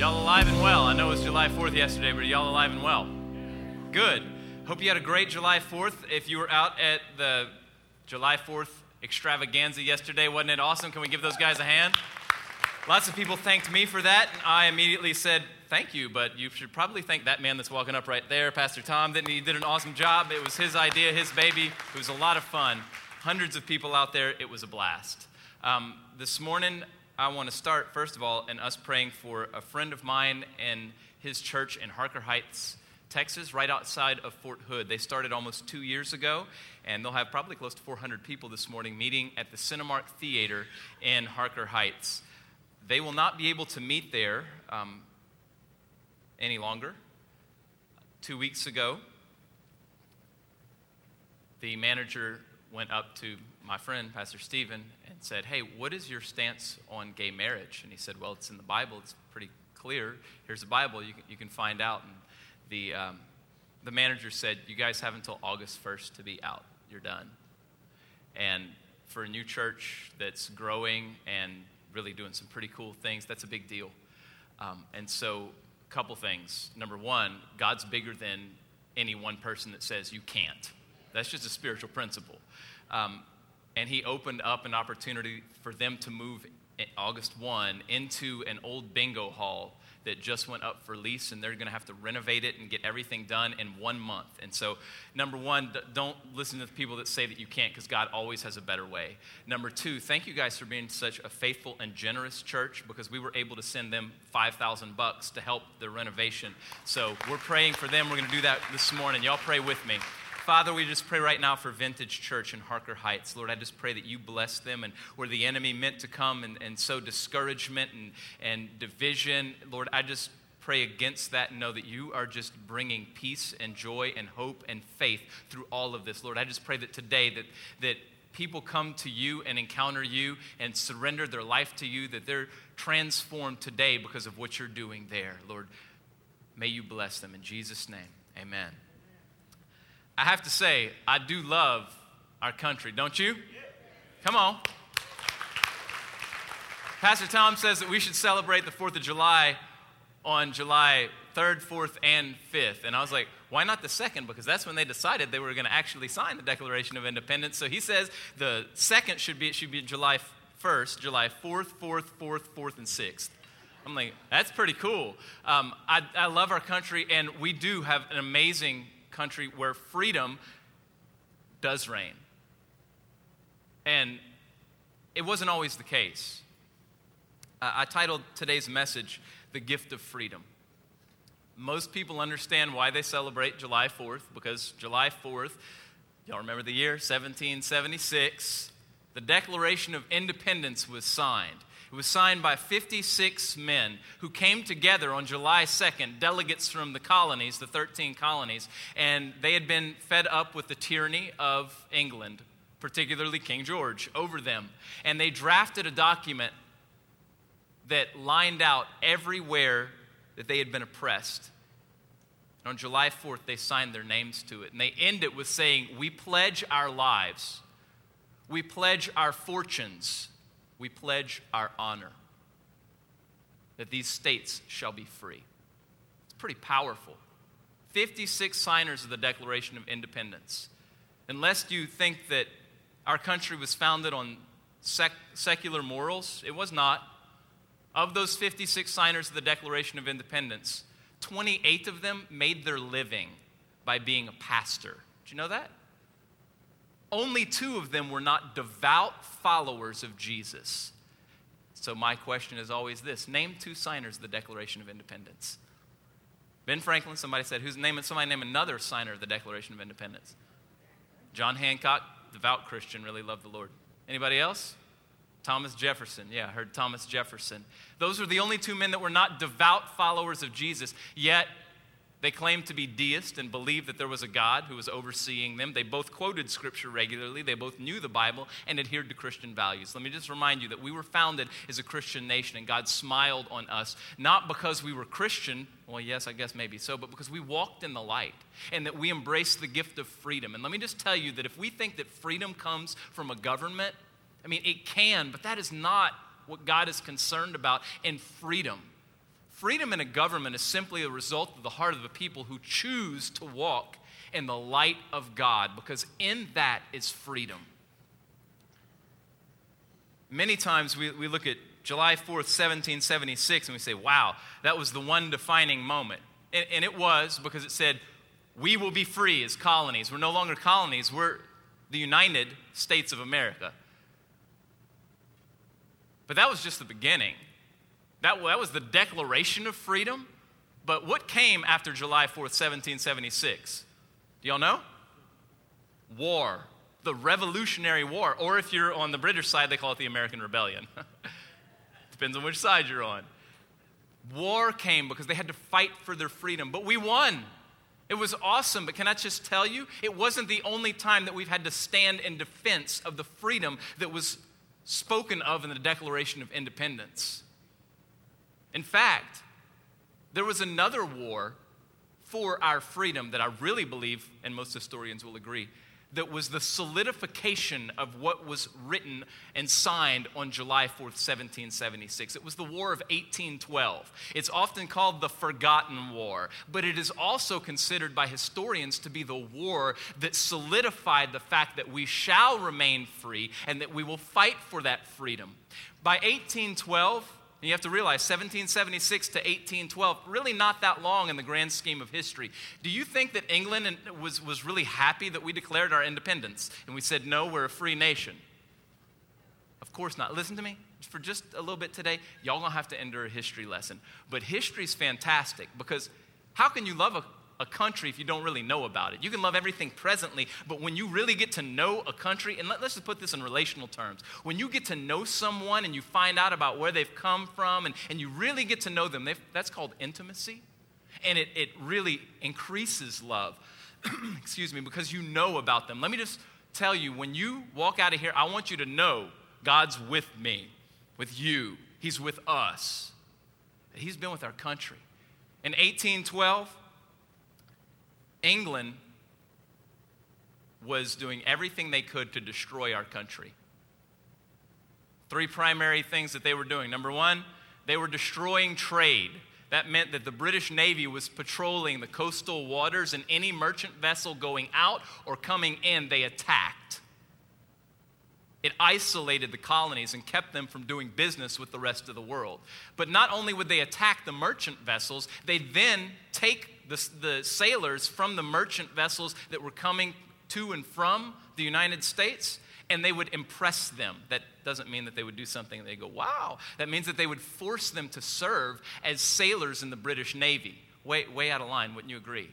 Y'all alive and well. I know it was July 4th yesterday, but are y'all alive and well? Good. Hope you had a great July 4th. If you were out at the July 4th extravaganza yesterday, wasn't it awesome? Can we give those guys a hand? Lots of people thanked me for that. I immediately said, thank you, but you should probably thank that man that's walking up right there, Pastor Tom. He did an awesome job. It was his idea, his baby. It was a lot of fun. Hundreds of people out there. It was a blast. This morning, I want to start, first of all, in us praying for a friend of mine and his church in Harker Heights, Texas, right outside of Fort Hood. They started almost 2 years ago, and they'll have probably close to 400 people this morning meeting at the Cinemark Theater in Harker Heights. They will not be able to meet there any longer. 2 weeks ago, the manager went up to my friend, Pastor Stephen, and said, hey, what is your stance on gay marriage? And he said, well, it's in the Bible. It's pretty clear. Here's the Bible. You can find out. And the manager said, you guys have until August 1st to be out. You're done. And for a new church that's growing and really doing some pretty cool things, that's a big deal. And so a couple things. Number one, God's bigger than any one person that says you can't. That's just a spiritual principle. And he opened up an opportunity for them to move August 1 into an old bingo hall that just went up for lease, and they're going to have to renovate it and get everything done in 1 month. And so, number one, don't listen to the people that say that you can't, because God always has a better way. Number two, thank you guys for being such a faithful and generous church, because we were able to send them $5,000 to help the renovation. So we're praying for them. We're going to do that this morning. Y'all pray with me. Father, we just pray right now for Vintage Church in Harker Heights. Lord, I just pray that you bless them, and where the enemy meant to come and sow discouragement and division, Lord, I just pray against that and know that you are just bringing peace and joy and hope and faith through all of this. Lord, I just pray that today that people come to you and encounter you and surrender their life to you, that they're transformed today because of what you're doing there. Lord, may you bless them. In Jesus' name, amen. I have to say, I do love our country, don't you? Come on. Pastor Tom says that we should celebrate the 4th of July on July 3rd, 4th, and 5th. And I was like, why not the 2nd? Because that's when they decided they were going to actually sign the Declaration of Independence. So he says the 2nd should be July 1st, July 4th, 4th, and 6th. I'm like, that's pretty cool. I love our country, and we do have an amazing country where freedom does reign. And it wasn't always the case. I titled today's message, The Gift of Freedom. Most people understand why they celebrate July 4th, because July 4th, y'all remember the year, 1776, the Declaration of Independence was signed. It was signed by 56 men who came together on July 2nd, delegates from the colonies, the 13 colonies, and they had been fed up with the tyranny of England, particularly King George, over them. And they drafted a document that lined out everywhere that they had been oppressed. And on July 4th, they signed their names to it. And they end it with saying, we pledge our lives, we pledge our fortunes, we pledge our honor, that these states shall be free. It's pretty powerful. 56 signers of the Declaration of Independence. Unless you think that our country was founded on secular morals, it was not. Of those 56 signers of the Declaration of Independence, 28 of them made their living by being a pastor. Did you know that? Only 2 of them were not devout followers of Jesus. So my question is always this. Name 2 signers of the Declaration of Independence. Ben Franklin, somebody said, somebody name another signer of the Declaration of Independence. John Hancock, devout Christian, really loved the Lord. Anybody else? Thomas Jefferson. Yeah, I heard Thomas Jefferson. Those were the only 2 men that were not devout followers of Jesus, yet they claimed to be deists and believed that there was a God who was overseeing them. They both quoted Scripture regularly. They both knew the Bible and adhered to Christian values. Let me just remind you that we were founded as a Christian nation, and God smiled on us, not because we were Christian, well, yes, I guess maybe so, but because we walked in the light and that we embraced the gift of freedom. And let me just tell you that if we think that freedom comes from a government, it can, but that is not what God is concerned about in freedom. Freedom in a government is simply a result of the heart of the people who choose to walk in the light of God, because in that is freedom. Many times we look at July 4th, 1776, and we say, wow, that was the one defining moment. And it was, because it said, we will be free as colonies. We're no longer colonies. We're the United States of America. But that was just the beginning. That was the declaration of freedom. But what came after July 4th, 1776? Do y'all know? War. The Revolutionary War. Or if you're on the British side, they call it the American Rebellion. Depends on which side you're on. War came because they had to fight for their freedom. But we won. It was awesome. But can I just tell you, it wasn't the only time that we've had to stand in defense of the freedom that was spoken of in the Declaration of Independence. In fact, there was another war for our freedom that I really believe, and most historians will agree, that was the solidification of what was written and signed on July 4th, 1776. It was the War of 1812. It's often called the Forgotten War, but it is also considered by historians to be the war that solidified the fact that we shall remain free and that we will fight for that freedom. By 1812, and you have to realize 1776 to 1812, really not that long in the grand scheme of history. Do you think that England was really happy that we declared our independence and we said, no, we're a free nation? Of course not. Listen to me. For just a little bit today, y'all going to have to endure a history lesson. But history's fantastic, because how can you love a country if you don't really know about it? You can love everything presently, but when you really get to know a country, and let's just put this in relational terms, when you get to know someone and you find out about where they've come from and you really get to know them, that's called intimacy, and it really increases love. Excuse me, because you know about them. Let me just tell you, when you walk out of here, I want you to know God's with me, with you. He's with us. He's been with our country. In 1812, England was doing everything they could to destroy our country. Three primary things that they were doing. Number one, they were destroying trade. That meant that the British Navy was patrolling the coastal waters, and any merchant vessel going out or coming in, they attacked. It isolated the colonies and kept them from doing business with the rest of the world. But not only would they attack the merchant vessels, they'd then take the sailors from the merchant vessels that were coming to and from the United States, and they would impress them. That doesn't mean that they would do something and they go, wow. That means that they would force them to serve as sailors in the British Navy. Way out of line, wouldn't you agree?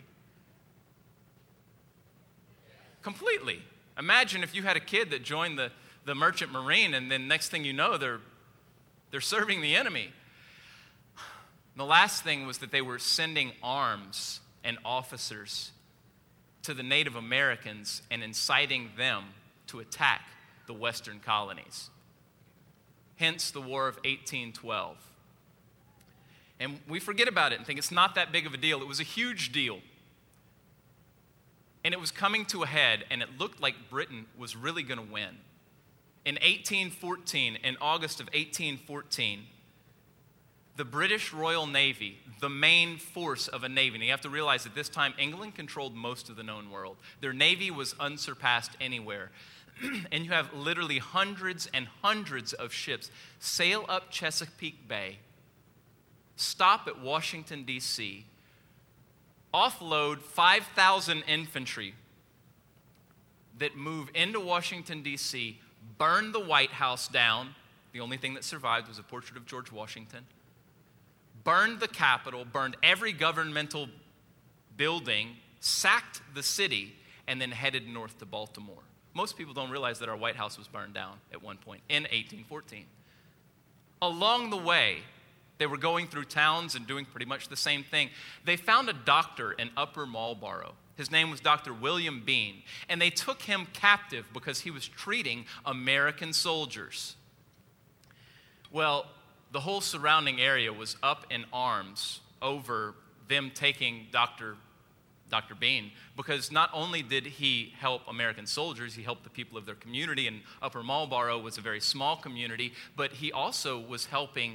Completely. Imagine if you had a kid that joined the merchant marine, and then next thing you know, they're serving the enemy. The last thing was that they were sending arms and officers to the Native Americans and inciting them to attack the Western colonies. Hence the War of 1812. And we forget about it and think it's not that big of a deal. It was a huge deal. And it was coming to a head, and it looked like Britain was really going to win. In 1814, in August of 1814, the British Royal Navy, the main force of a navy, and you have to realize at this time, England controlled most of the known world. Their navy was unsurpassed anywhere. And you have literally hundreds and hundreds of ships sail up Chesapeake Bay, stop at Washington, D.C., offload 5,000 infantry that move into Washington, D.C., burn the White House down. The only thing that survived was a portrait of George Washington. Burned the Capitol, burned every governmental building, sacked the city, and then headed north to Baltimore. Most people don't realize that our White House was burned down at one point in 1814. Along the way, they were going through towns and doing pretty much the same thing. They found a doctor in Upper Marlboro. His name was Dr. William Bean, and they took him captive because he was treating American soldiers. Well, the whole surrounding area was up in arms over them taking Dr. Bean, because not only did he help American soldiers, he helped the people of their community, and Upper Marlboro was a very small community, but he also was helping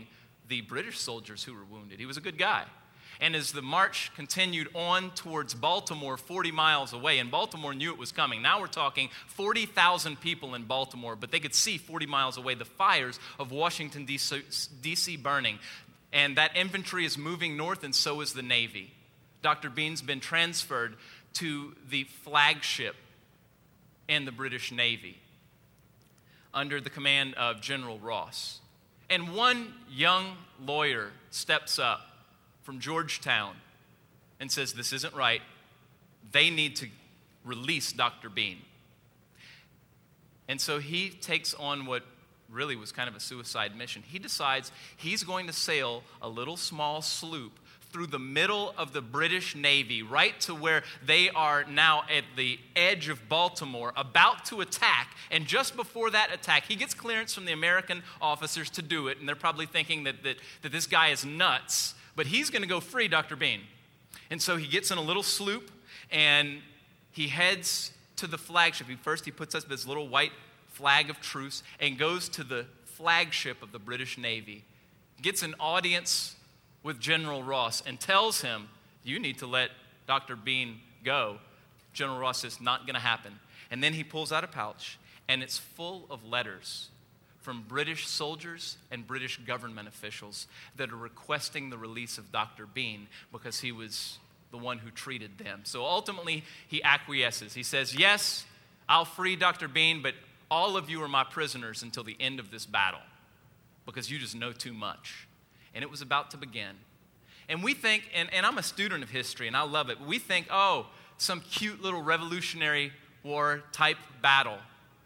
the British soldiers who were wounded. He was a good guy. And as the march continued on towards Baltimore, 40 miles away, and Baltimore knew it was coming. Now we're talking 40,000 people in Baltimore, but they could see 40 miles away the fires of Washington, D.C. burning. And that infantry is moving north, and so is the Navy. Dr. Bean's been transferred to the flagship in the British Navy under the command of General Ross. And one young lawyer steps up from Georgetown and says, this isn't right. They need to release Dr. Bean. And so he takes on what really was kind of a suicide mission. He decides he's going to sail a little small sloop through the middle of the British Navy, right to where they are now at the edge of Baltimore, about to attack. And just before that attack, he gets clearance from the American officers to do it. And they're probably thinking that this guy is nuts. But he's going to go free Dr. Bean. And so he gets in a little sloop, and he heads to the flagship. First, he puts up this little white flag of truce and goes to the flagship of the British Navy. Gets an audience with General Ross and tells him, you need to let Dr. Bean go. General Ross says, not going to happen. And then he pulls out a pouch, and it's full of letters from British soldiers and British government officials that are requesting the release of Dr. Bean because he was the one who treated them. So ultimately, he acquiesces. He says, yes, I'll free Dr. Bean, but all of you are my prisoners until the end of this battle because you just know too much. And it was about to begin. And we think, and I'm a student of history, and I love it, we think, oh, some cute little Revolutionary War type battle.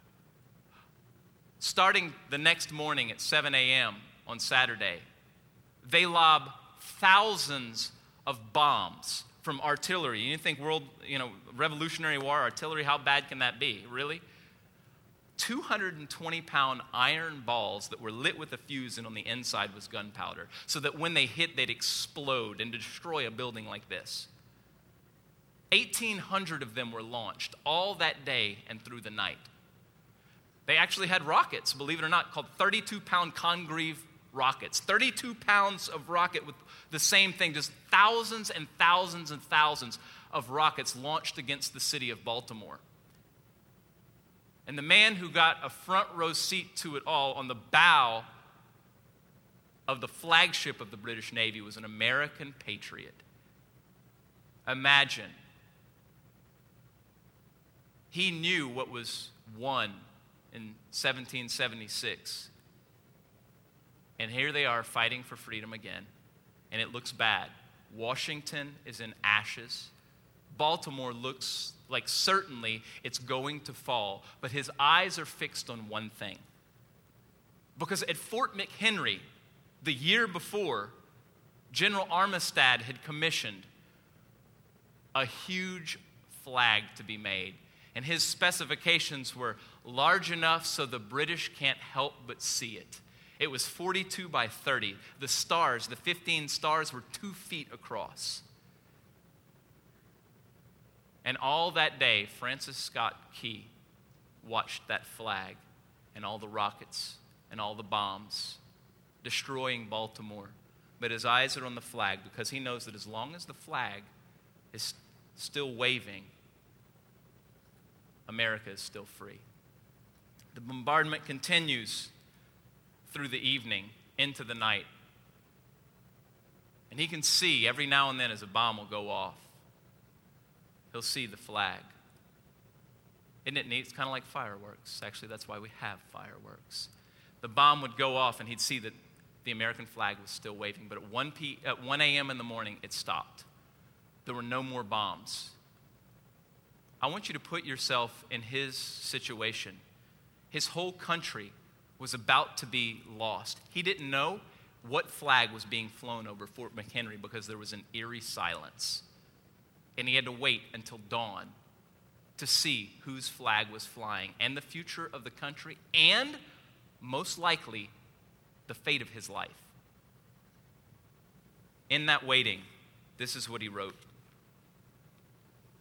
Starting the next morning at 7 a.m. on Saturday, they lob thousands of bombs from artillery. You think Revolutionary War artillery, how bad can that be? Really? 220-pound iron balls that were lit with a fuse, and on the inside was gunpowder, so that when they hit, they'd explode and destroy a building like this. 1,800 of them were launched all that day and through the night. They actually had rockets, believe it or not, called 32-pound Congreve rockets. 32 pounds of rocket with the same thing, just thousands and thousands and thousands of rockets launched against the city of Baltimore. And the man who got a front row seat to it all on the bow of the flagship of the British Navy was an American patriot. Imagine. He knew what was won in 1776. And here they are fighting for freedom again. And it looks bad. Washington is in ashes. Baltimore looks like certainly it's going to fall, but his eyes are fixed on one thing. Because at Fort McHenry, the year before, General Armistead had commissioned a huge flag to be made. And his specifications were large enough so the British can't help but see it. It was 42 by 30. The stars, the 15 stars, were 2 feet across. And all that day, Francis Scott Key watched that flag and all the rockets and all the bombs destroying Baltimore. But his eyes are on the flag because he knows that as long as the flag is still waving, America is still free. The bombardment continues through the evening into the night. And he can see every now and then as a bomb will go off, he'll see the flag. Isn't it neat? It's kind of like fireworks. Actually, that's why we have fireworks. The bomb would go off and he'd see that the American flag was still waving. But at 1 a.m. in the morning, it stopped. There were no more bombs. I want you to put yourself in his situation. His whole country was about to be lost. He didn't know what flag was being flown over Fort McHenry because there was an eerie silence. And he had to wait until dawn to see whose flag was flying and the future of the country and, most likely, the fate of his life. In that waiting, this is what he wrote.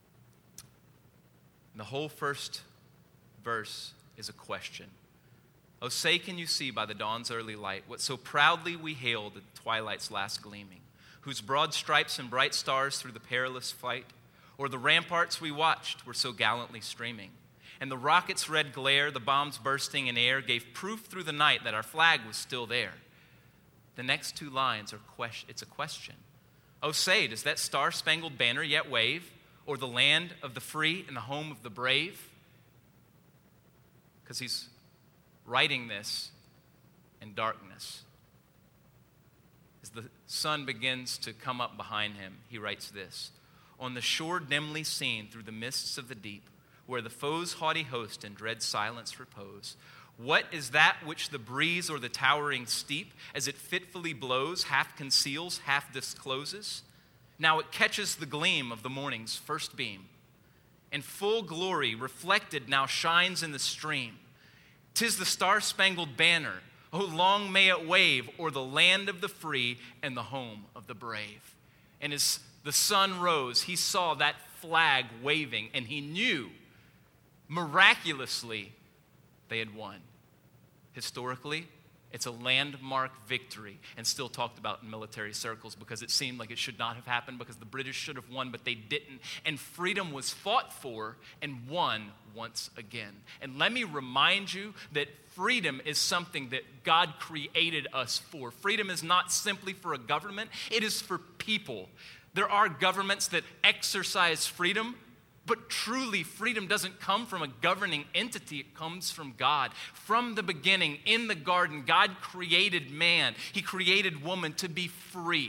The whole first verse is a question. Oh, say can you see by the dawn's early light what so proudly we hailed at twilight's last gleaming, whose broad stripes and bright stars through the perilous fight, or the ramparts we watched were so gallantly streaming, and the rocket's red glare, the bombs bursting in air, gave proof through the night that our flag was still there. The next two lines it's a question. Oh, say, does that star-spangled banner yet wave, or the land of the free and the home of the brave? Because he's writing this in darkness. As the sun begins to come up behind him, he writes this: on the shore dimly seen through the mists of the deep, where the foe's haughty host in dread silence repose, what is that which the breeze or the towering steep, as it fitfully blows, half conceals, half discloses? Now it catches the gleam of the morning's first beam, and full glory reflected now shines in the stream. 'Tis the star-spangled banner, oh, long may it wave, o'er the land of the free and the home of the brave. And as the sun rose, he saw that flag waving, and he knew, miraculously, they had won. Historically, it's a landmark victory and still talked about in military circles because it seemed like it should not have happened because the British should have won, but they didn't. And freedom was fought for and won once again. And let me remind you that freedom is something that God created us for. Freedom is not simply for a government, it is for people. There are governments that exercise freedom, but truly, freedom doesn't come from a governing entity. It comes from God. From the beginning, in the garden, God created man. He created woman to be free.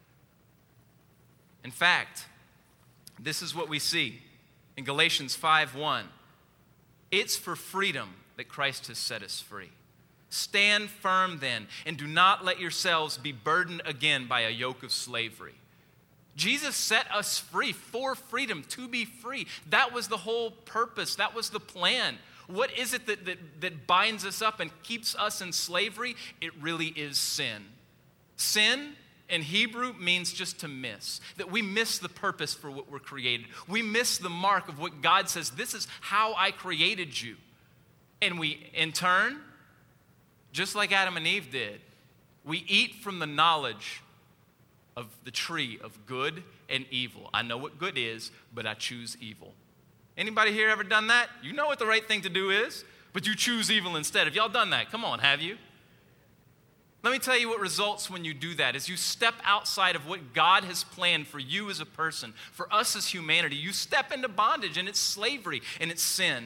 In fact, this is what we see in Galatians 5:1. It's for freedom that Christ has set us free. Stand firm then, and do not let yourselves be burdened again by a yoke of slavery. Jesus set us free for freedom, to be free. That was the whole purpose. That was the plan. What is it that binds us up and keeps us in slavery? It really is sin. Sin in Hebrew means just to miss. That we miss the purpose for what we're created. We miss the mark of what God says, this is how I created you. And we, in turn, just like Adam and Eve did, we eat from the knowledge of the tree of good and evil. I know what good is, but I choose evil. Anybody here ever done that? You know what the right thing to do is, but you choose evil instead. Have y'all done that? Come on, have you? Let me tell you what results when you do that. As you step outside of what God has planned for you as a person, for us as humanity, you step into bondage, and it's slavery, and it's sin.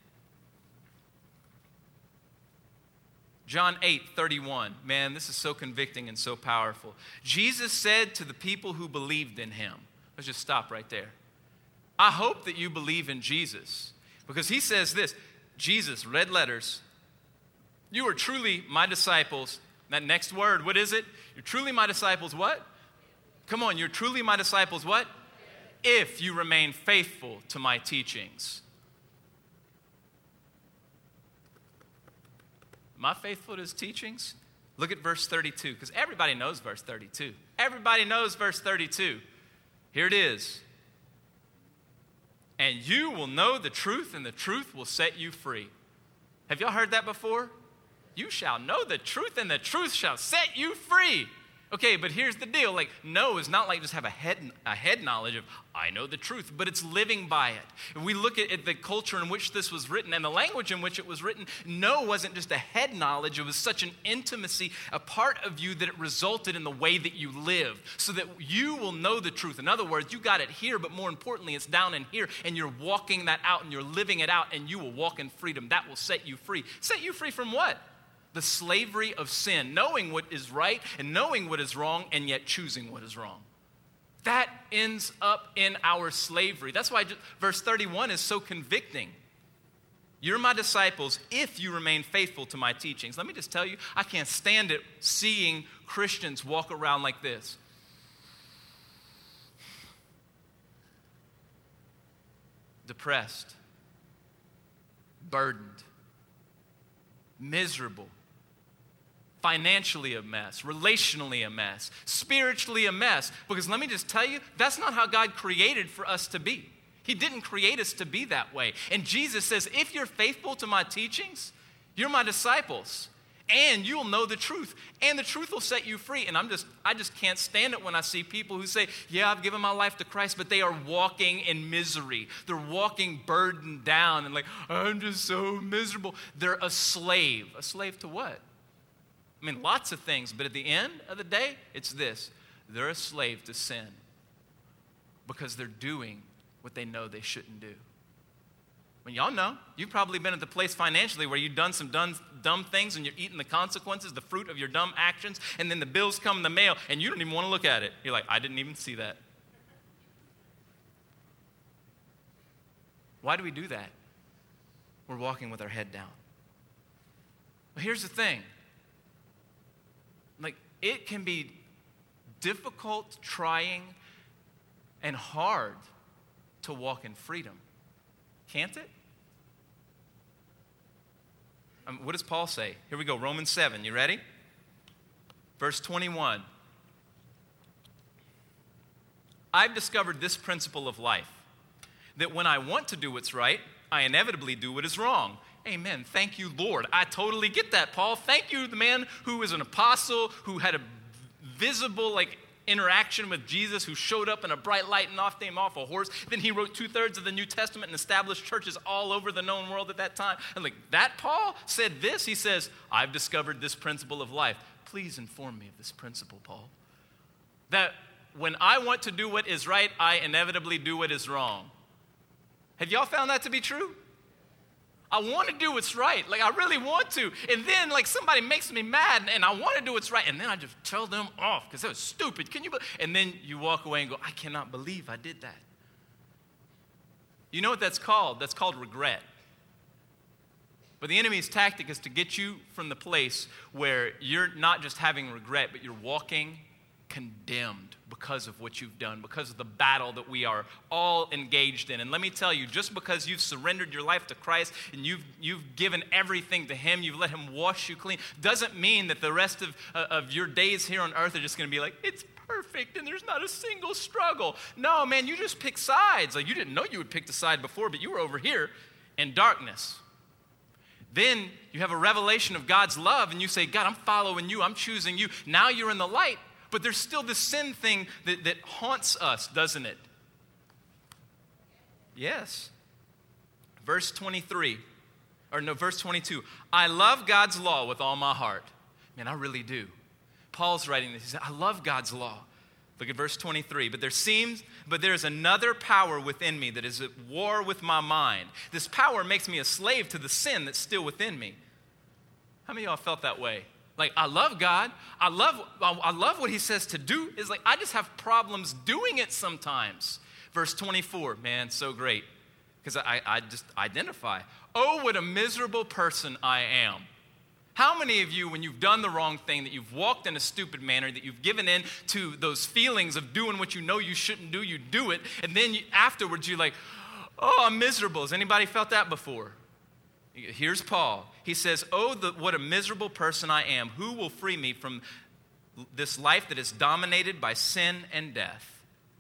John 8:31. Man, this is so convicting and so powerful. Jesus said to the people who believed in him. Let's just stop right there. I hope that you believe in Jesus, because he says this, Jesus, red letters, you are truly my disciples. That next word, what is it? You're truly my disciples what? Come on, you're truly my disciples what? If you remain faithful to my teachings. Am I faithful to his teachings? Look at verse 32, because everybody knows verse 32. Everybody knows verse 32. Here it is. And you will know the truth, and the truth will set you free. Have y'all heard that before? You shall know the truth, and the truth shall set you free. Okay, but here's the deal. Like, know is not like just have a head knowledge of, I know the truth, but it's living by it. If we look at the culture in which this was written and the language in which it was written, know wasn't just a head knowledge. It was such an intimacy, a part of you that it resulted in the way that you live, so that you will know the truth. In other words, you got it here, but more importantly, it's down in here, and you're walking that out, and you're living it out, and you will walk in freedom. That will set you free. Set you free from what? The slavery of sin, knowing what is right and knowing what is wrong and yet choosing what is wrong. That ends up in our slavery. That's why verse 31 is so convicting. You're my disciples if you remain faithful to my teachings. Let me just tell you, I can't stand it seeing Christians walk around like this. Depressed, burdened, miserable, financially a mess, relationally a mess, spiritually a mess. Because let me just tell you, that's not how God created for us to be. He didn't create us to be that way. And Jesus says, if you're faithful to my teachings, You're my disciples. And you'll know the truth. And the truth will set you free. And I just can't stand it when I see people who say, yeah, I've given my life to Christ, but they are walking in misery. They're walking burdened down and like, I'm just so miserable. They're a slave. A slave to what? I mean, lots of things. But at the end of the day, it's this. They're a slave to sin because they're doing what they know they shouldn't do. I mean, y'all know, you've probably been at the place financially where you've done some dumb things and you're eating the consequences, the fruit of your dumb actions, and then the bills come in the mail and you don't even want to look at it. You're like, I didn't even see that. Why do we do that? We're walking with our head down. But here's the thing. Like, it can be difficult, trying, and hard to walk in freedom. Can't it? What does Paul say? Here we go, Romans 7. You ready? Verse 21. I've discovered this principle of life, that when I want to do what's right, I inevitably do what is wrong. Amen. Thank you, Lord. I totally get that, Paul. Thank you, the man who is an apostle, who had a visible, interaction with Jesus, who showed up in a bright light and knocked him off a horse. Then he wrote 2/3 of the New Testament and established churches all over the known world at that time. And that Paul said this. He says, I've discovered this principle of life. Please inform me of this principle, Paul. That when I want to do what is right, I inevitably do what is wrong. Have y'all found that to be true? I want to do what's right. I really want to. And then, somebody makes me mad, and I want to do what's right. And then I just tell them off because that was stupid. And then you walk away and go, I cannot believe I did that. You know what that's called? That's called regret. But the enemy's tactic is to get you from the place where you're not just having regret, but you're walking condemned because of what you've done, because of the battle that we are all engaged in. And let me tell you, just because you've surrendered your life to Christ and you've given everything to Him, you've let Him wash you clean, doesn't mean that the rest of your days here on earth are just going to be it's perfect and there's not a single struggle. No, man, you just pick sides. You didn't know you would pick the side before, but you were over here in darkness. Then you have a revelation of God's love and you say, God, I'm following you. I'm choosing you. Now you're in the light. But there's still this sin thing that haunts us, doesn't it? Yes. Verse 22. I love God's law with all my heart. Man, I really do. Paul's writing this. He said, I love God's law. Look at verse 23. But there's another power within me that is at war with my mind. This power makes me a slave to the sin that's still within me. How many of y'all felt that way? I love God. I love what He says to do. It's I just have problems doing it sometimes. Verse 24, man, so great. Because I just identify. Oh, what a miserable person I am. How many of you, when you've done the wrong thing, that you've walked in a stupid manner, that you've given in to those feelings of doing what you know you shouldn't do, you do it, and then afterwards you're oh, I'm miserable. Has anybody felt that before? Here's Paul. He says, what a miserable person I am. Who will free me from this life that is dominated by sin and death?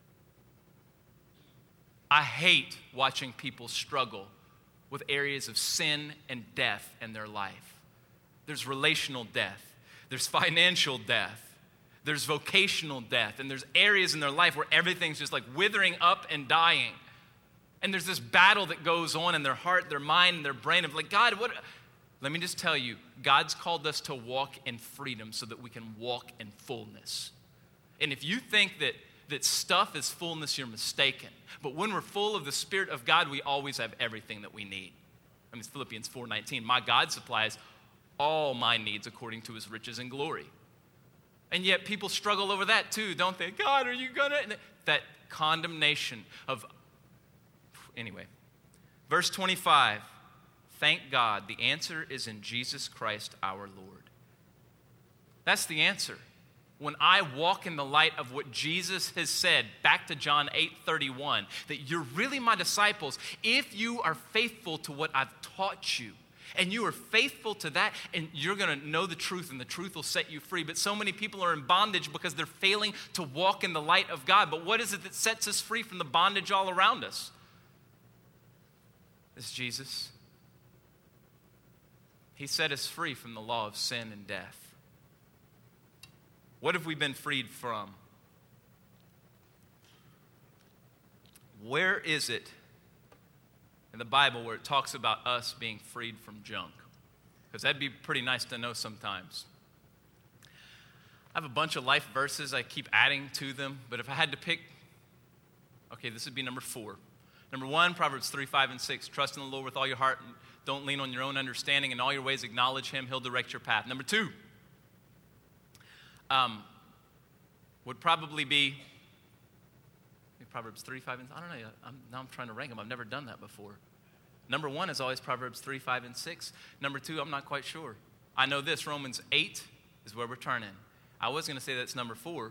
I hate watching people struggle with areas of sin and death in their life. There's relational death. There's financial death. There's vocational death. And there's areas in their life where everything's just withering up and dying. And there's this battle that goes on in their heart, their mind, and their brain of God, what? Let me just tell you, God's called us to walk in freedom so that we can walk in fullness. And if you think that stuff is fullness, you're mistaken. But when we're full of the Spirit of God, we always have everything that we need. It's Philippians 4:19. My God supplies all my needs according to His riches and glory. And yet people struggle over that too, don't they? God, are you going to? That condemnation of... Anyway, verse 25, thank God, the answer is in Jesus Christ our Lord. That's the answer. When I walk in the light of what Jesus has said, back to John 8:31, that you're really my disciples if you are faithful to what I've taught you. And you are faithful to that, and you're going to know the truth, and the truth will set you free. But so many people are in bondage because they're failing to walk in the light of God. But what is it that sets us free from the bondage all around us? It's Jesus. He set us free from the law of sin and death. What have we been freed from? Where is it in the Bible where it talks about us being freed from junk? Because that'd be pretty nice to know sometimes. I have a bunch of life verses. I keep adding to them. But if I had to pick, okay, this would be number 4. Number 1, Proverbs 3, 5, and 6. Trust in the Lord with all your heart and don't lean on your own understanding. In all your ways acknowledge Him. He'll direct your path. Number 2 would probably be Proverbs 3, 5, and I don't know. Now I'm trying to rank them. I've never done that before. Number 1 is always Proverbs 3, 5, and 6. Number 2, I'm not quite sure. I know this, Romans 8 is where we're turning. I was going to say that's number 4,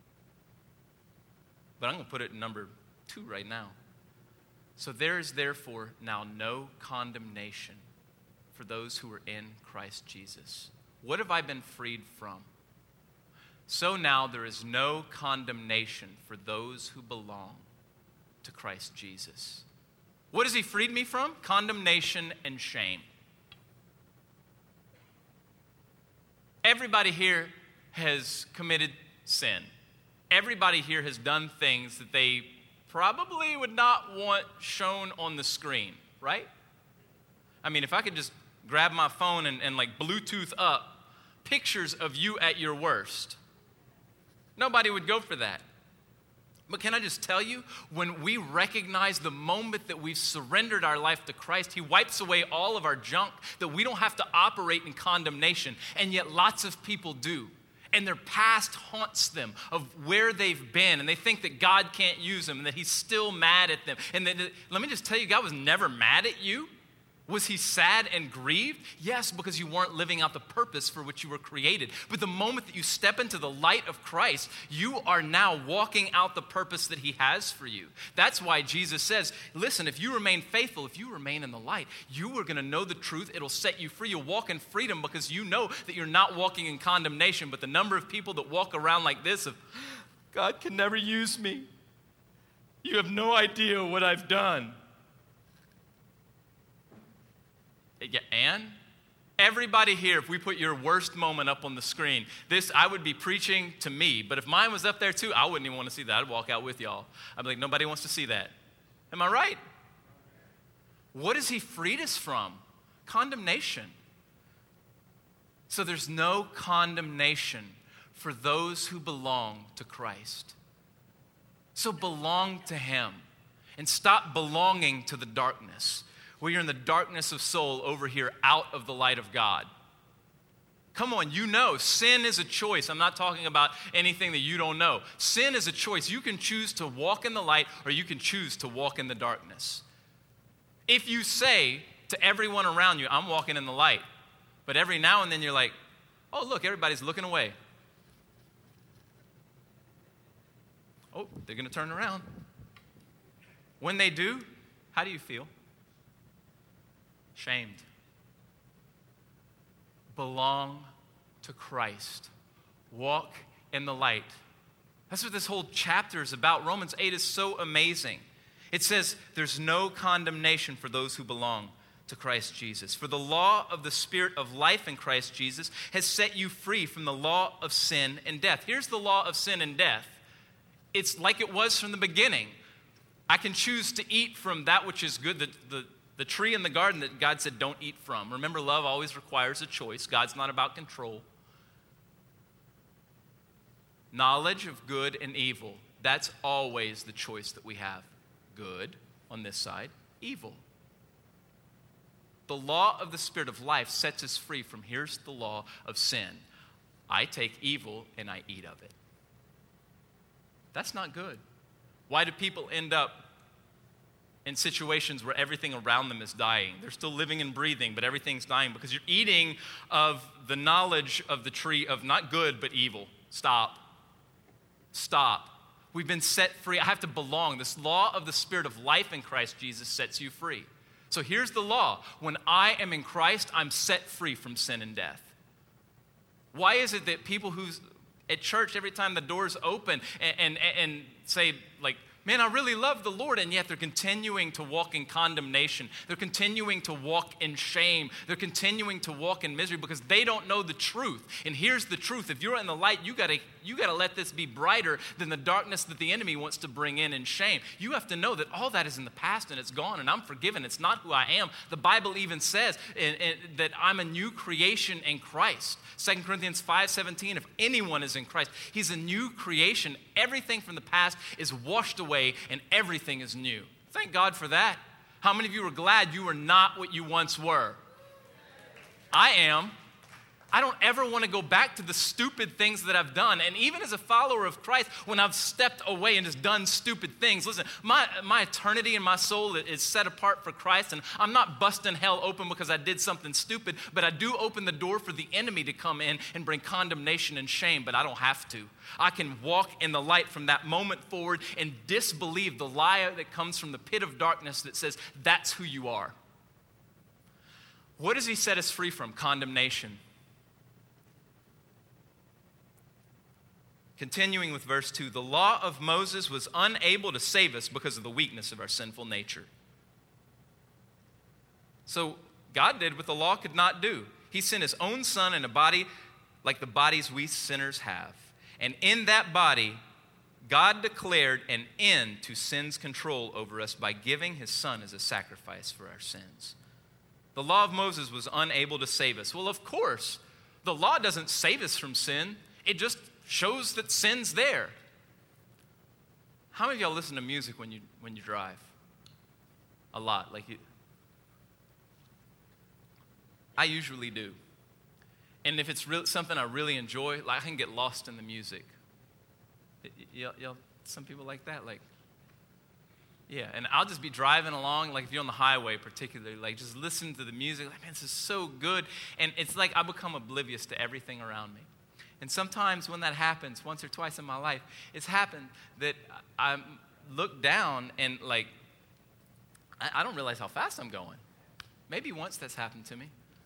but I'm going to put it in number 2 right now. So there is therefore now no condemnation for those who are in Christ Jesus. What have I been freed from? So now there is no condemnation for those who belong to Christ Jesus. What has He freed me from? Condemnation and shame. Everybody here has committed sin. Everybody here has done things that they probably would not want shown on the screen, right? I mean, if I could just grab my phone and like Bluetooth up pictures of you at your worst, nobody would go for that. But can I just tell you, when we recognize the moment that we've surrendered our life to Christ, He wipes away all of our junk, that we don't have to operate in condemnation, and yet lots of people do. And their past haunts them of where they've been, and they think that God can't use them, and that He's still mad at them. And let me just tell you, God was never mad at you. Was He sad and grieved? Yes, because you weren't living out the purpose for which you were created. But the moment that you step into the light of Christ, you are now walking out the purpose that He has for you. That's why Jesus says, listen, if you remain faithful, if you remain in the light, you are going to know the truth. It'll set you free. You'll walk in freedom because you know that you're not walking in condemnation. But the number of people that walk around like this of, God can never use me. You have no idea what I've done. Yeah, and everybody here, if we put your worst moment up on the screen, I would be preaching to me. But if mine was up there too, I wouldn't even want to see that. I'd walk out with y'all. I'd be like, nobody wants to see that. Am I right? What has He freed us from? Condemnation. So there's no condemnation for those who belong to Christ. So belong to Him and stop belonging to the darkness. Where you're in the darkness of soul over here out of the light of God. Come on, you know, sin is a choice. I'm not talking about anything that you don't know. Sin is a choice. You can choose to walk in the light or you can choose to walk in the darkness. If you say to everyone around you, I'm walking in the light, but every now and then you're like, oh, look, everybody's looking away. Oh, they're going to turn around. When they do, how do you feel? Shamed. Belong to Christ. Walk in the light. That's what this whole chapter is about. Romans 8 is so amazing. It says there's no condemnation for those who belong to Christ Jesus. For the law of the Spirit of life in Christ Jesus has set you free from the law of sin and death. Here's the law of sin and death. It's like it was from the beginning. I can choose to eat from that which is good, the tree in the garden that God said don't eat from. Remember, love always requires a choice. God's not about control. Knowledge of good and evil. That's always the choice that we have. Good on this side, evil. The law of the Spirit of life sets us free from here's the law of sin. I take evil and I eat of it. That's not good. Why do people end up in situations where everything around them is dying? They're still living and breathing, but everything's dying because you're eating of the knowledge of the tree of not good, but evil. Stop. Stop. We've been set free. I have to belong. This law of the Spirit of life in Christ Jesus sets you free. So here's the law. When I am in Christ, I'm set free from sin and death. Why is it that people who's at church, every time the doors open and say, like, man, I really love the Lord, and yet they're continuing to walk in condemnation. They're continuing to walk in shame. They're continuing to walk in misery because they don't know the truth. And here's the truth. If you're in the light, you gotta let this be brighter than the darkness that the enemy wants to bring in shame. You have to know that all that is in the past and it's gone and I'm forgiven. It's not who I am. The Bible even says that I'm a new creation in Christ. 2 Corinthians 5:17, if anyone is in Christ, he's a new creation. Everything from the past is washed away and everything is new. Thank God for that. How many of you are glad you were not what you once were? I am. I don't ever want to go back to the stupid things that I've done. And even as a follower of Christ, when I've stepped away and just done stupid things, listen, my eternity and my soul is set apart for Christ, and I'm not busting hell open because I did something stupid, but I do open the door for the enemy to come in and bring condemnation and shame, but I don't have to. I can walk in the light from that moment forward and disbelieve the lie that comes from the pit of darkness that says that's who you are. What does he set us free from? Condemnation. Continuing with verse 2, the law of Moses was unable to save us because of the weakness of our sinful nature. So God did what the law could not do. He sent his own son in a body like the bodies we sinners have. And in that body, God declared an end to sin's control over us by giving his son as a sacrifice for our sins. The law of Moses was unable to save us. Well, of course, the law doesn't save us from sin. It just shows that sin's there. How many of y'all listen to music when you drive? A lot. I usually do. And if it's something I really enjoy, I can get lost in the music. Y'all, some people like that, yeah. And I'll just be driving along, if you're on the highway particularly, just listen to the music. Man, this is so good. And it's like I become oblivious to everything around me. And sometimes when that happens, once or twice in my life, it's happened that I look down and I don't realize how fast I'm going. Maybe once that's happened to me.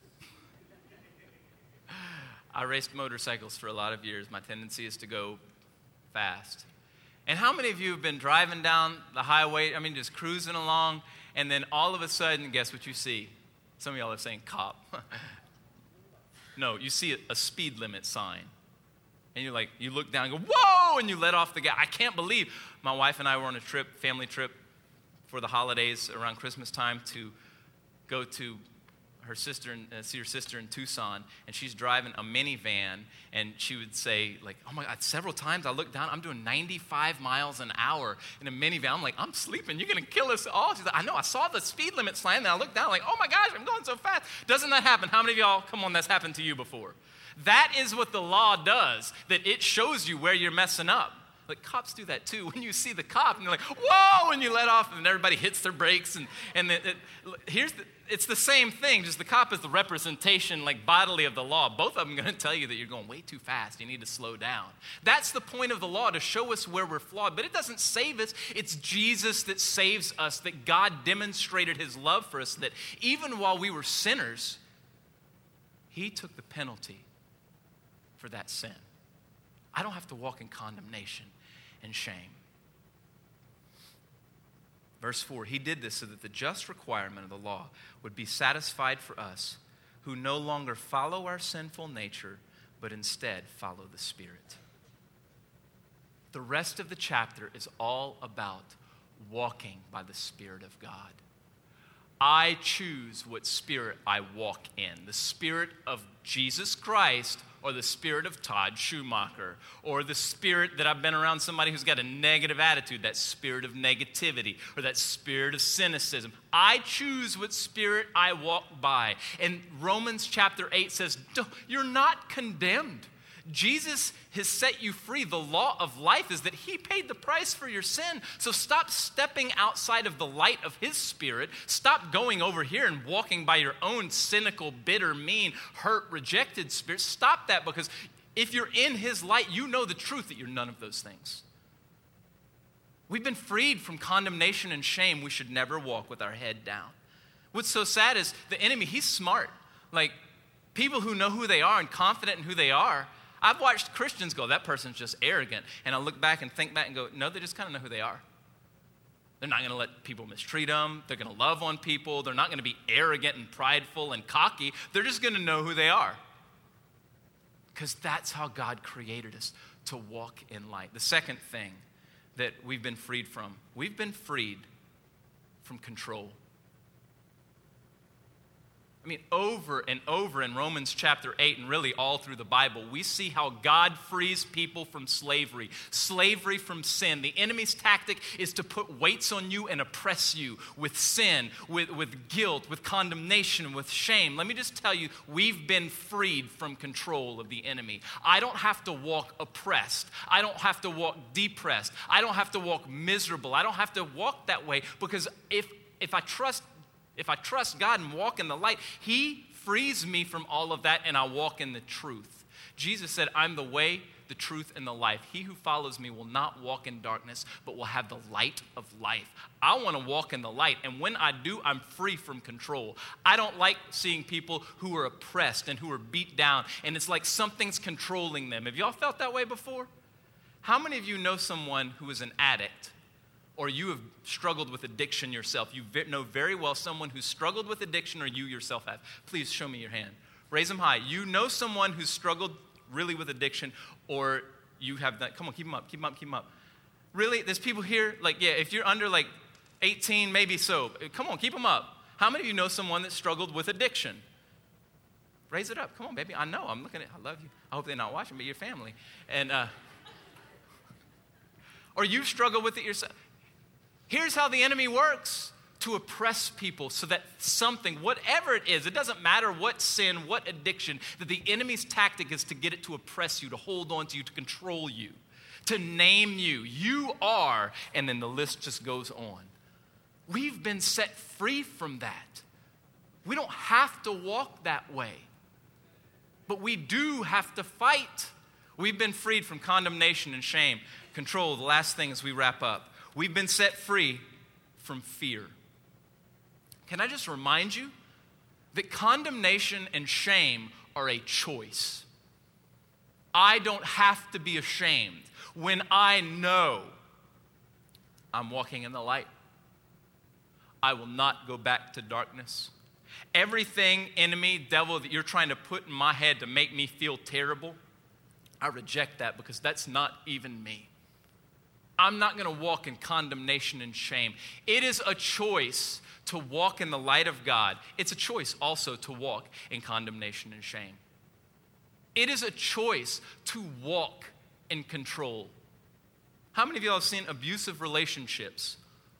I raced motorcycles for a lot of years. My tendency is to go fast. And how many of you have been driving down the highway, just cruising along, and then all of a sudden, guess what you see? Some of y'all are saying cop. No, you see a speed limit sign. And you look down and go, whoa, and you let off the gas. I can't believe my wife and I were on a family trip for the holidays around Christmas time to go to her sister and see her sister in Tucson, and she's driving a minivan, and she would say, oh my God, several times I look down, I'm doing 95 miles an hour in a minivan. I'm I'm sleeping, you're going to kill us all. She's like, I know, I saw the speed limit sign, and I looked down oh my gosh, I'm going so fast. Doesn't that happen? How many of y'all, come on, that's happened to you before? That is what the law does, that it shows you where you're messing up. Cops do that too. When you see the cop and you're whoa, and you let off and everybody hits their brakes. It's the same thing, just the cop is the representation bodily of the law. Both of them are going to tell you that you're going way too fast. You need to slow down. That's the point of the law, to show us where we're flawed. But it doesn't save us. It's Jesus that saves us, that God demonstrated his love for us, that even while we were sinners, he took the penalty for that sin. I don't have to walk in condemnation and shame. Verse 4, he did this so that the just requirement of the law would be satisfied for us who no longer follow our sinful nature, but instead follow the Spirit. The rest of the chapter is all about walking by the Spirit of God. I choose what spirit I walk in. The spirit of Jesus Christ, or the spirit of Todd Schumacher, or the spirit that I've been around somebody who's got a negative attitude, that spirit of negativity, or that spirit of cynicism. I choose what spirit I walk by. And Romans chapter 8 says, you're not condemned. Jesus has set you free. The law of life is that he paid the price for your sin. So stop stepping outside of the light of his spirit. Stop going over here and walking by your own cynical, bitter, mean, hurt, rejected spirit. Stop that, because if you're in his light, you know the truth that you're none of those things. We've been freed from condemnation and shame. We should never walk with our head down. What's so sad is the enemy, he's smart. People who know who they are and confident in who they are, I've watched Christians go, that person's just arrogant. And I look back and think back and go, no, they just kind of know who they are. They're not going to let people mistreat them. They're going to love on people. They're not going to be arrogant and prideful and cocky. They're just going to know who they are. Because that's how God created us, to walk in light. The second thing that we've been freed from control. I mean, over and over in Romans chapter 8 and really all through the Bible, we see how God frees people from slavery from sin. The enemy's tactic is to put weights on you and oppress you with sin, with guilt, with condemnation, with shame. Let me just tell you, we've been freed from control of the enemy. I don't have to walk oppressed. I don't have to walk depressed. I don't have to walk miserable. I don't have to walk that way, because if I trust God and walk in the light, He frees me from all of that, and I walk in the truth. Jesus said, I'm the way, the truth, and the life. He who follows me will not walk in darkness, but will have the light of life. I want to walk in the light, and when I do, I'm free from control. I don't like seeing people who are oppressed and who are beat down, and it's like something's controlling them. Have y'all felt that way before? How many of you know someone who is an addict? Or you have struggled with addiction yourself. You know very well someone who's struggled with addiction, or you yourself have. Please show me your hand. Raise them high. You know someone who's struggled really with addiction, or you have that. Come on, keep them up. Really? There's people here, if you're under 18, maybe so. Come on, keep them up. How many of you know someone that struggled with addiction? Raise it up. Come on, baby. I know. I'm looking at I love you. I hope they're not watching, but your family. And, or you've struggled with it yourself. Here's how the enemy works: to oppress people so that something, whatever it is, it doesn't matter what sin, what addiction, that the enemy's tactic is to get it to oppress you, to hold on to you, to control you, to name you. You are, and then the list just goes on. We've been set free from that. We don't have to walk that way, but we do have to fight. We've been freed from condemnation and shame. Control, the last thing as we wrap up. We've been set free from fear. Can I just remind you that condemnation and shame are a choice? I don't have to be ashamed when I know I'm walking in the light. I will not go back to darkness. Everything, enemy, devil, that you're trying to put in my head to make me feel terrible, I reject that, because that's not even me. I'm not going to walk in condemnation and shame. It is a choice to walk in the light of God. It's a choice also to walk in condemnation and shame. It is a choice to walk in control. How many of y'all have seen abusive relationships?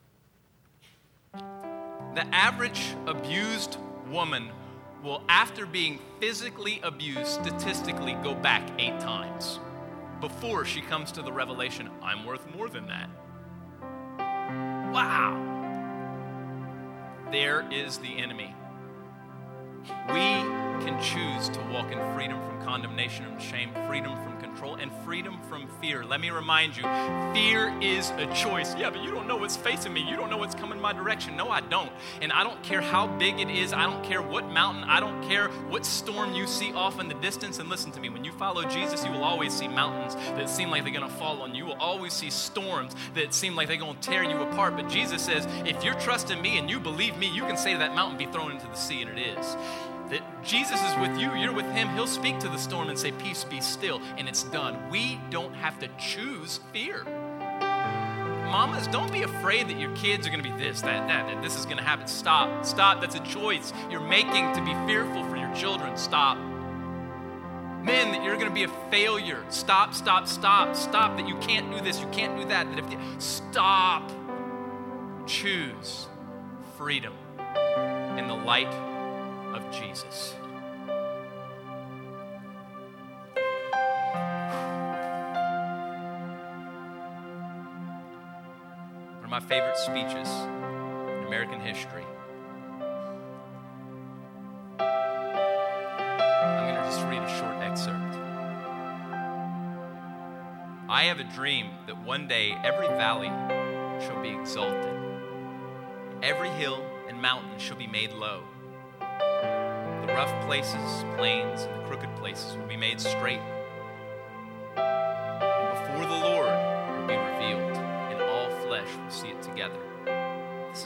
The average abused woman will, after being physically abused, statistically go back 8 times. Before she comes to the revelation, I'm worth more than that. Wow. There is the enemy. We can choose to walk in freedom from condemnation and shame, freedom from control, and freedom from fear. Let me remind you, fear is a choice. Yeah, but you don't know what's facing me. You don't know what's coming my direction. No, I don't. And I don't care how big it is. I don't care what mountain. I don't care what storm you see off in the distance. And listen to me, when you follow Jesus, you will always see mountains that seem like they're going to fall on you. You will always see storms that seem like they're going to tear you apart. But Jesus says, if you're trusting me and you believe me, you can say to that mountain, be thrown into the sea, and it is. That Jesus is with you, you're with him, he'll speak to the storm and say, peace, be still, and it's done. We don't have to choose fear. Mamas, don't be afraid that your kids are going to be this, that this is going to happen. Stop, that's a choice you're making to be fearful for your children. Stop. Men, that you're going to be a failure. Stop, that you can't do this, you can't do that. Stop. Choose freedom in the light of Jesus. One of my favorite speeches in American history. I'm going to just read a short excerpt. I have a dream that one day every valley shall be exalted. Every hill and mountain shall be made low. The rough places, plains, and the crooked places will be made straight. And before the Lord will be revealed, and all flesh will see it together.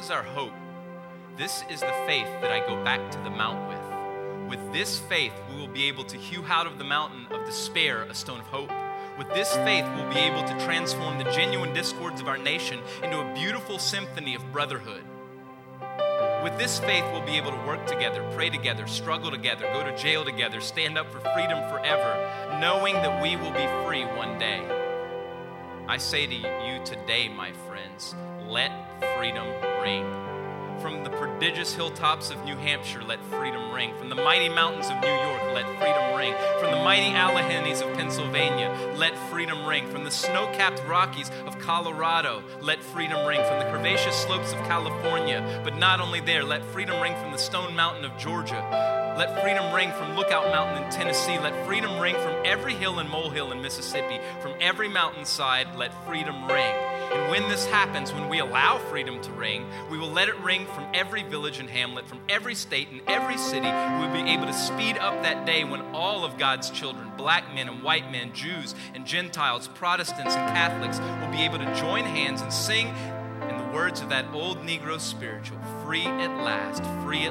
is our hope. This is the faith that I go back to the mount with. With this faith, we will be able to hew out of the mountain of despair a stone of hope. With this faith, we'll be able to transform the genuine discords of our nation into a beautiful symphony of brotherhood. With this faith, we'll be able to work together, pray together, struggle together, go to jail together, stand up for freedom forever, knowing that we will be free one day. I say to you today, my friends, let freedom ring. From the prodigious hilltops of New Hampshire, let freedom ring. From the mighty mountains of New York, let freedom ring. From the mighty Alleghenies of Pennsylvania, let freedom ring. From the snow-capped Rockies of Colorado, let freedom ring. From the curvaceous slopes of California, but not only there, let freedom ring from the Stone Mountain of Georgia. Let freedom ring from Lookout Mountain in Tennessee. Let freedom ring from every hill and molehill in Mississippi. From every mountainside, let freedom ring. And when this happens, when we allow freedom to ring, we will let it ring from every village and hamlet, from every state and every city. We'll be able to speed up that day when all of God's children, black men and white men, Jews and Gentiles, Protestants and Catholics, will be able to join hands and sing in the words of that old Negro spiritual, free at last,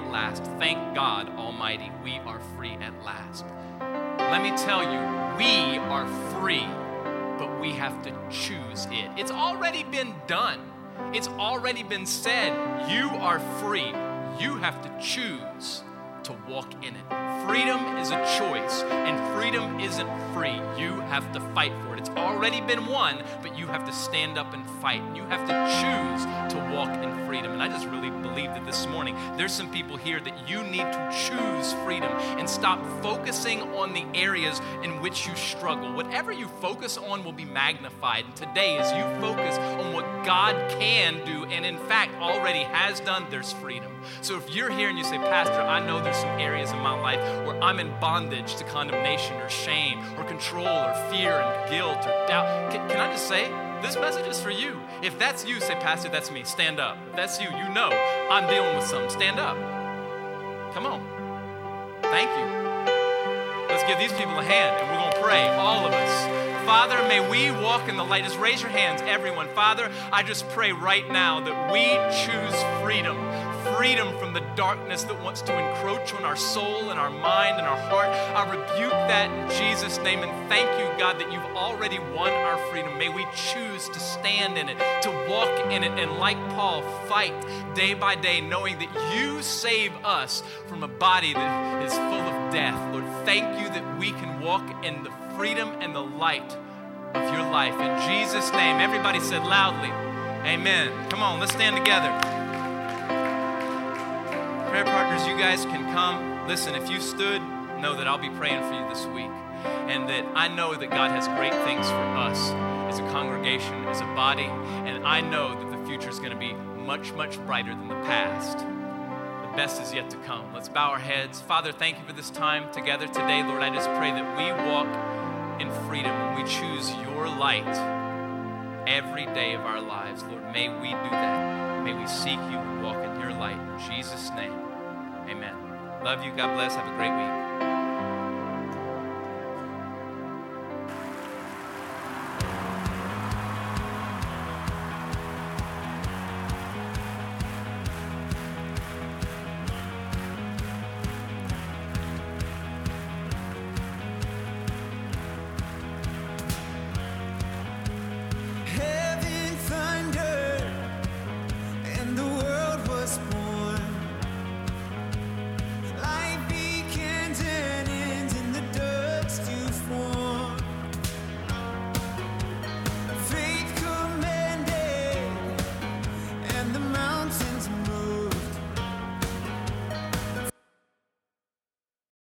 thank God Almighty, we are free at last. Let me tell you, we are free, but we have to choose it. It's already been done. It's already been said. You are free. You have to choose to walk in it. Freedom is a choice, and freedom isn't free. You have to fight for it. It's already been won, but you have to stand up and fight. You have to choose to walk in freedom. And I just really believe that this morning there's some people here that you need to choose freedom and stop focusing on the areas in which you struggle. Whatever you focus on will be magnified. And today, as you focus on what God can do and in fact already has done, there's freedom. So if you're here and you say, Pastor, I know there's some areas in my life where I'm in bondage to condemnation or shame or control or fear and guilt or doubt, can I just say, this message is for you. If that's you, say, Pastor, that's me. Stand up. If that's you, you know I'm dealing with something. Stand up. Come on. Thank you. Let's give these people a hand, and we're going to pray, all of us. Father, may we walk in the light. Just raise your hands, everyone. Father, I just pray right now that we choose freedom. Freedom from the darkness that wants to encroach on our soul and our mind and our heart. I rebuke that in Jesus' name, and thank you, God, that you've already won our freedom. May we choose to stand in it, to walk in it, and like Paul, fight day by day, knowing that you save us from a body that is full of death. Lord, thank you that we can walk in the freedom and the light of your life. In Jesus' name, everybody said loudly, amen. Come on, let's stand together. Prayer partners, you guys can come. Listen, if you stood, know that I'll be praying for you this week. And that I know that God has great things for us as a congregation, as a body. And I know that the future is going to be much, much brighter than the past. The best is yet to come. Let's bow our heads. Father, thank you for this time together today. Lord, I just pray that we walk in freedom and we choose your light every day of our lives. Lord, may we do that. May we seek you and walk in your light. In Jesus' name, amen. Love you. God bless. Have a great week.